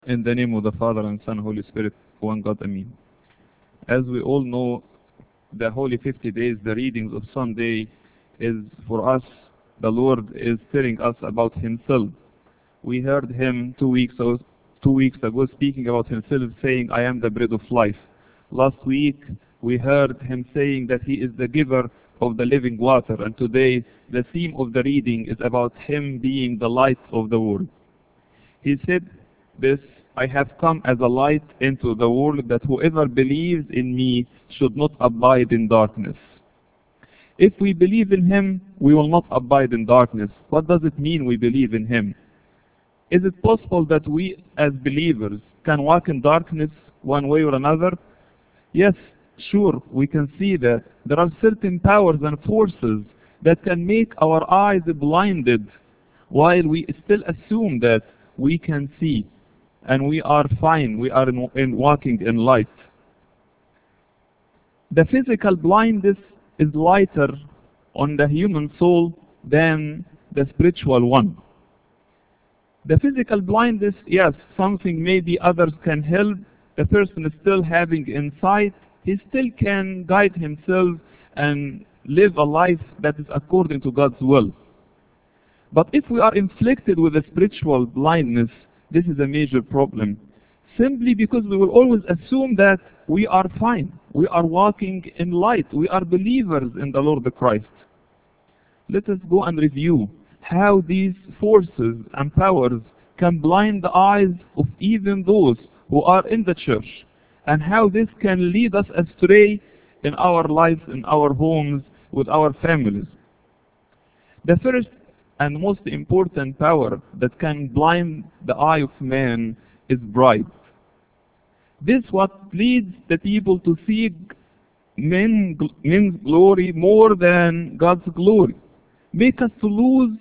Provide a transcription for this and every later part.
In the name of the Father, and Son, and Holy Spirit, one God, Amen. As we all know, the Holy 50 Days, the readings of Sunday, is for us, the Lord is telling us about Himself. We heard Him 2 weeks ago speaking about Himself, saying, I am the bread of life. Last week, we heard Him saying that He is the giver of the living water. And today, the theme of the reading is about Him being the light of the world. He said this, I have come as a light into the world, that whoever believes in me should not abide in darkness. If we believe in Him, we will not abide in darkness. What does it mean we believe in Him? Is it possible that we as believers can walk in darkness one way or another? Yes, sure, we can see that there are certain powers and forces that can make our eyes blinded, while we still assume that we can see and we are fine, we are in walking in light. The physical blindness is lighter on the human soul than the spiritual one. The physical blindness, yes, something maybe others can help. The person is still having insight. He still can guide himself and live a life that is according to God's will. But if we are inflicted with a spiritual blindness, this is a major problem. Simply because we will always assume that we are fine. We are walking in light. We are believers in the Lord Christ. Let us go and review how these forces and powers can blind the eyes of even those who are in the church, and how this can lead us astray in our lives, in our homes, with our families. The first and most important power that can blind the eye of man is pride. This what leads the people to seek men's glory more than God's glory. Make us to lose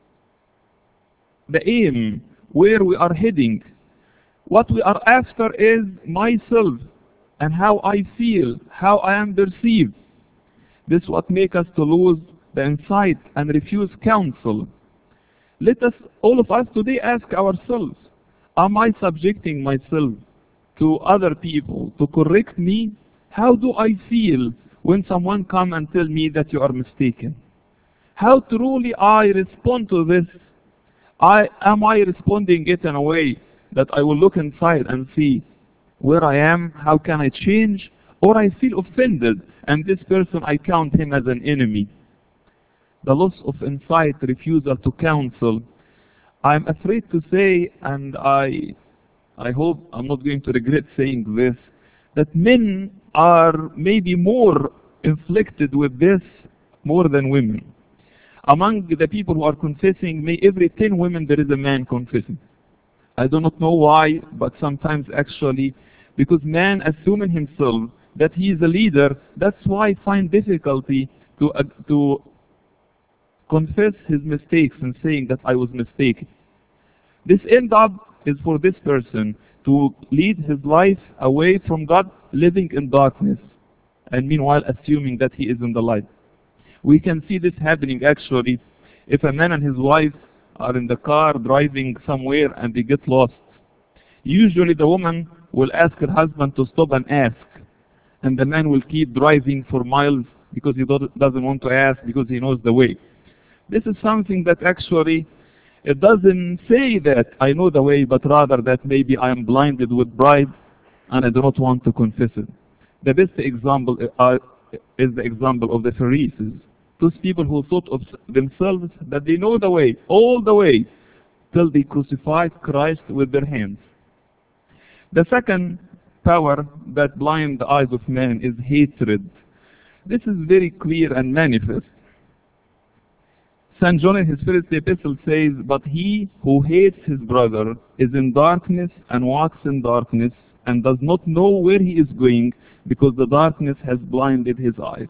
the aim, where we are heading. What we are after is myself and how I feel, how I am perceived. This what makes us to lose the insight and refuse counsel. Let us, all of us today, ask ourselves, am I subjecting myself to other people to correct me? How do I feel when someone comes and tells me that you are mistaken? How truly I respond to this? Am I responding it in a way that I will look inside and see where I am, how can I change? Or I feel offended, and this person, I count him as an enemy. The loss of insight, refusal to counsel. I'm afraid to say, and I hope I'm not going to regret saying this, that men are maybe more inflicted with this more than women. Among the people who are confessing, every 10 women there is a man confessing. I do not know why, but sometimes actually, because man assuming himself that he is a leader, that's why I find difficulty to confess his mistakes and saying that I was mistaken. This end up is for this person to lead his life away from God, living in darkness, and meanwhile assuming that he is in the light. We can see this happening actually if a man and his wife are in the car driving somewhere and they get lost. Usually the woman will ask her husband to stop and ask, and the man will keep driving for miles because he doesn't want to ask, because he knows the way. This is something that actually, it doesn't say that I know the way, but rather that maybe I am blinded with pride and I do not want to confess it. The best example is the example of the Pharisees. Those people who thought of themselves that they know the way, all the way, till they crucified Christ with their hands. The second power that blinds the eyes of man is hatred. This is very clear and manifest. St. John in his first epistle says, but he who hates his brother is in darkness and walks in darkness and does not know where he is going, because the darkness has blinded his eyes.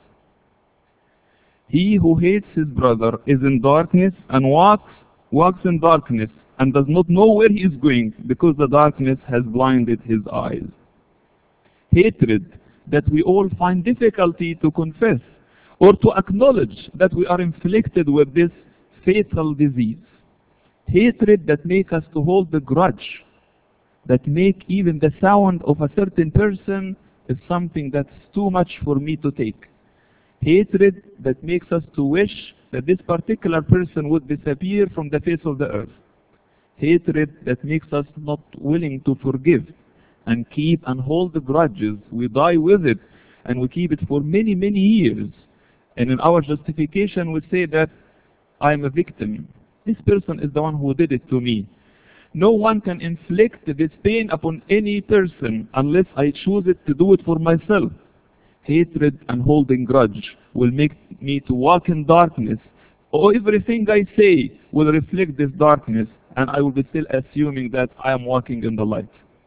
He who hates his brother is in darkness and walks in darkness and does not know where he is going, because the darkness has blinded his eyes. Hatred that we all find difficulty to confess or to acknowledge that we are inflicted with this fatal disease. Hatred that makes us to hold the grudge that make even the sound of a certain person is something that's too much for me to take. Hatred that makes us to wish that this particular person would disappear from the face of the earth. Hatred that makes us not willing to forgive and keep and hold the grudges. We die with it and we keep it for many, many years. And in our justification we say that I am a victim. This person is the one who did it to me. No one can inflict this pain upon any person unless I choose it to do it for myself. Hatred and holding grudge will make me to walk in darkness. Or everything I say will reflect this darkness, and I will be still assuming that I am walking in the light.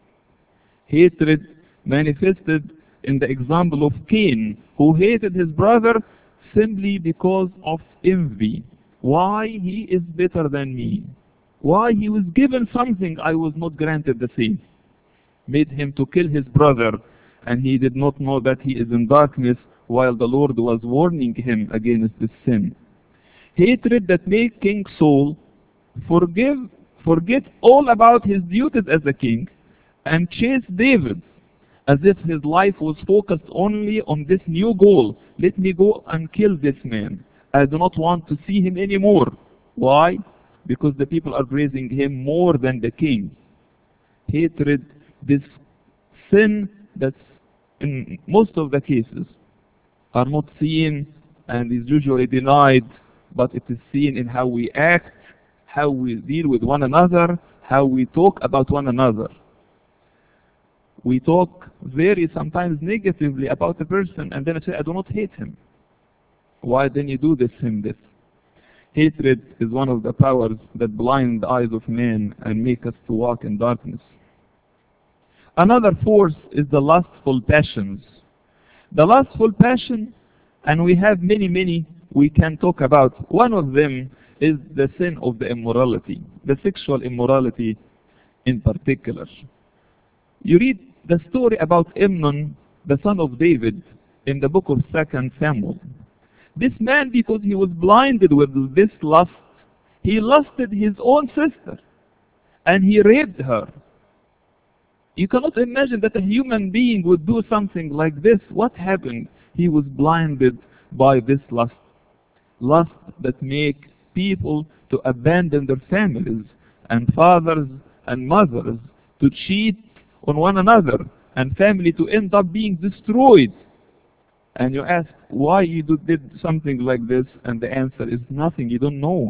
Hatred manifested in the example of Cain, who hated his brother simply because of envy. Why he is better than me? Why he was given something I was not granted the same? Made him to kill his brother, and he did not know that he is in darkness while the Lord was warning him against this sin. Hatred that made King Saul forget all about his duties as a king and chase David as if his life was focused only on this new goal. Let me go and kill this man. I do not want to see him anymore. Why? Because the people are praising him more than the king. Hatred, this sin that's in most of the cases are not seen and is usually denied, but it is seen in how we act, how we deal with one another, how we talk about one another. We talk very sometimes negatively about a person and then I say, I do not hate him. Why then you do this him this? Hatred is one of the powers that blind the eyes of men and make us to walk in darkness. Another force is the lustful passions. The lustful passion, and we have many we can talk about. One of them is the sin of the immorality, the sexual immorality in particular. You read the story about Amnon, the son of David, in the book of 2 Samuel. This man, because he was blinded with this lust, he lusted his own sister, and he raped her. You cannot imagine that a human being would do something like this. What happened? He was blinded by this lust. Lust that make people to abandon their families and fathers and mothers, to cheat on one another, and family to end up being destroyed. And you ask, why you did something like this? And the answer is nothing, you don't know.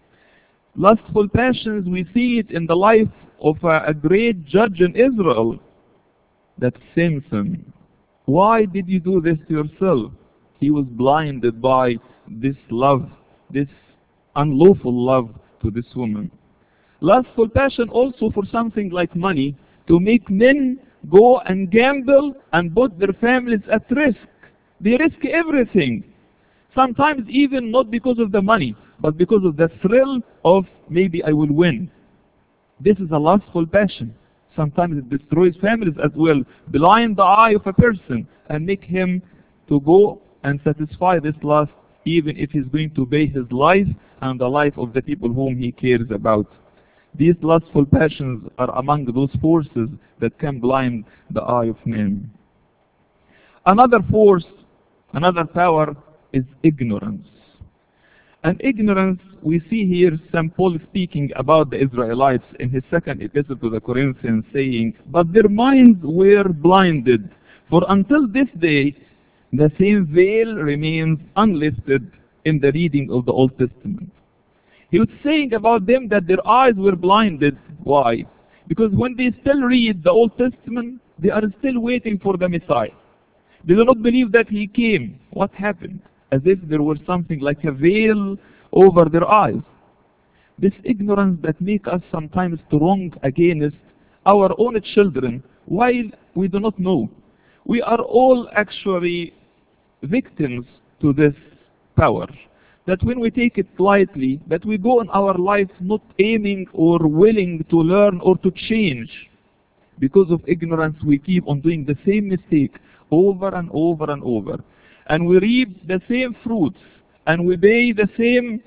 Lustful passions, we see it in the life of a great judge in Israel, that's Samson. Why did you do this to yourself? He was blinded by this love, this unlawful love to this woman. Lustful passion also for something like money, to make men go and gamble and put their families at risk. They risk everything. Sometimes even not because of the money, but because of the thrill of maybe I will win. This is a lustful passion. Sometimes it destroys families as well. Blind the eye of a person and make him to go and satisfy this lust, even if he's going to pay his life and the life of the people whom he cares about. These lustful passions are among those forces that can blind the eye of man. Another force, another power is ignorance. And ignorance, we see here St. Paul speaking about the Israelites in his second epistle to the Corinthians, saying, but their minds were blinded, for until this day the same veil remains unlifted in the reading of the Old Testament. He was saying about them that their eyes were blinded. Why? Because when they still read the Old Testament, they are still waiting for the Messiah. They do not believe that he came. What happened? As if there was something like a veil over their eyes. This ignorance that makes us sometimes wrong against our own children while we do not know. We are all actually victims to this power. That when we take it lightly, that we go in our life not aiming or willing to learn or to change. Because of ignorance, we keep on doing the same mistake over and over and over. And we reap the same fruits, and we pay the same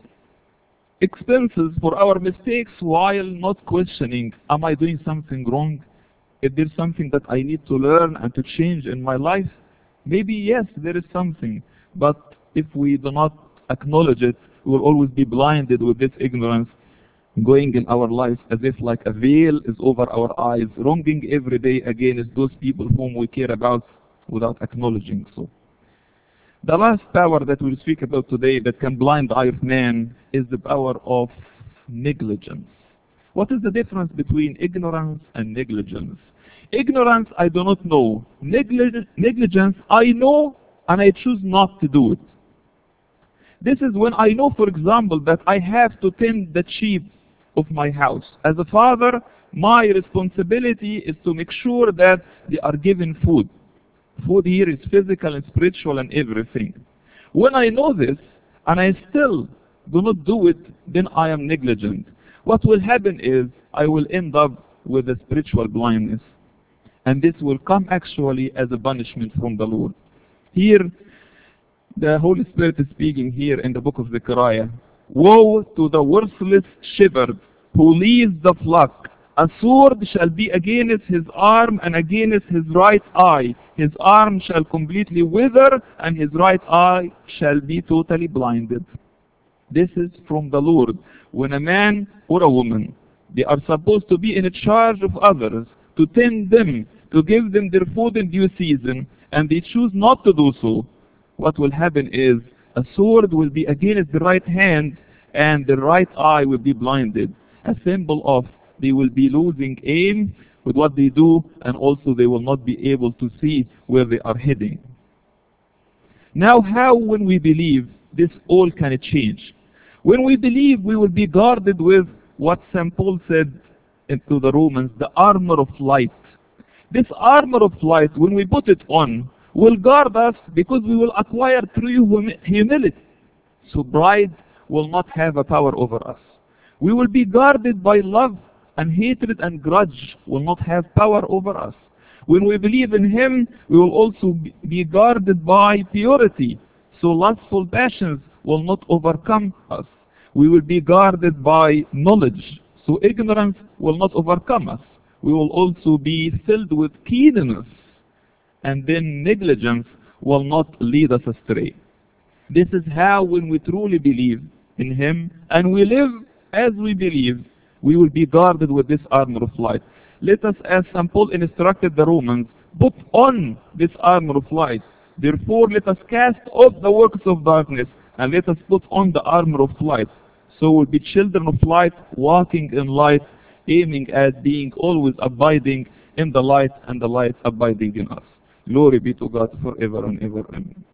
expenses for our mistakes while not questioning, am I doing something wrong? If there's something that I need to learn and to change in my life, maybe yes, there is something. But if we do not acknowledge it, we will always be blinded with this ignorance going in our lives as if like a veil is over our eyes, wronging every day against those people whom we care about without acknowledging so. The last power that we'll speak about today that can blind the eye of man is the power of negligence. What is the difference between ignorance and negligence? Ignorance, I do not know. Negligence, I know and I choose not to do it. This is when I know, for example, that I have to tend the sheep of my house. As a father, my responsibility is to make sure that they are given food. Food here is physical and spiritual and everything. When I know this, and I still do not do it, then I am negligent. What will happen is, I will end up with a spiritual blindness. And this will come actually as a punishment from the Lord. Here, the Holy Spirit is speaking here in the book of Zechariah. Woe to the worthless shepherd who leads the flock. A sword shall be against his arm and against his right eye. His arm shall completely wither and his right eye shall be totally blinded. This is from the Lord. When a man or a woman, they are supposed to be in charge of others, to tend them, to give them their food in due season, and they choose not to do so, what will happen is a sword will be against the right hand and the right eye will be blinded. A symbol of they will be losing aim with what they do, and also they will not be able to see where they are heading. Now how, when we believe, this all can change? When we believe, we will be guarded with what St. Paul said to the Romans, the armor of light. This armor of light, when we put it on, will guard us because we will acquire true humility. So pride will not have a power over us. We will be guarded by love, and hatred and grudge will not have power over us. When we believe in Him, we will also be guarded by purity. So lustful passions will not overcome us. We will be guarded by knowledge. So ignorance will not overcome us. We will also be filled with keenness. And then negligence will not lead us astray. This is how, when we truly believe in Him and we live as we believe, we will be guarded with this armor of light. Let us, as St. Paul instructed the Romans, put on this armor of light. Therefore, let us cast off the works of darkness and let us put on the armor of light. So we'll be children of light, walking in light, aiming at being always abiding in the light and the light abiding in us. Glory be to God forever and ever. Amen.